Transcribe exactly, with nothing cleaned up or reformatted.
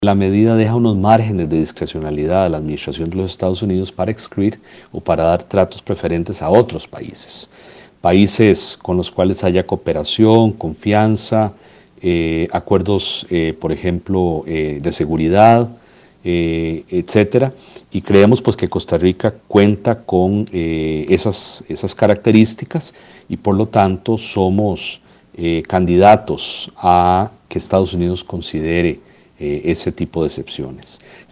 La medida deja unos márgenes de discrecionalidad a la administración de los Estados Unidos para excluir o para dar tratos preferentes a otros países. Países con los cuales haya cooperación, confianza, eh, acuerdos, eh, por ejemplo, eh, de seguridad, eh, etcétera. Y creemos pues que Costa Rica cuenta con eh, esas, esas características y por lo tanto somos eh, candidatos a que Estados Unidos considere eh, ese tipo de excepciones.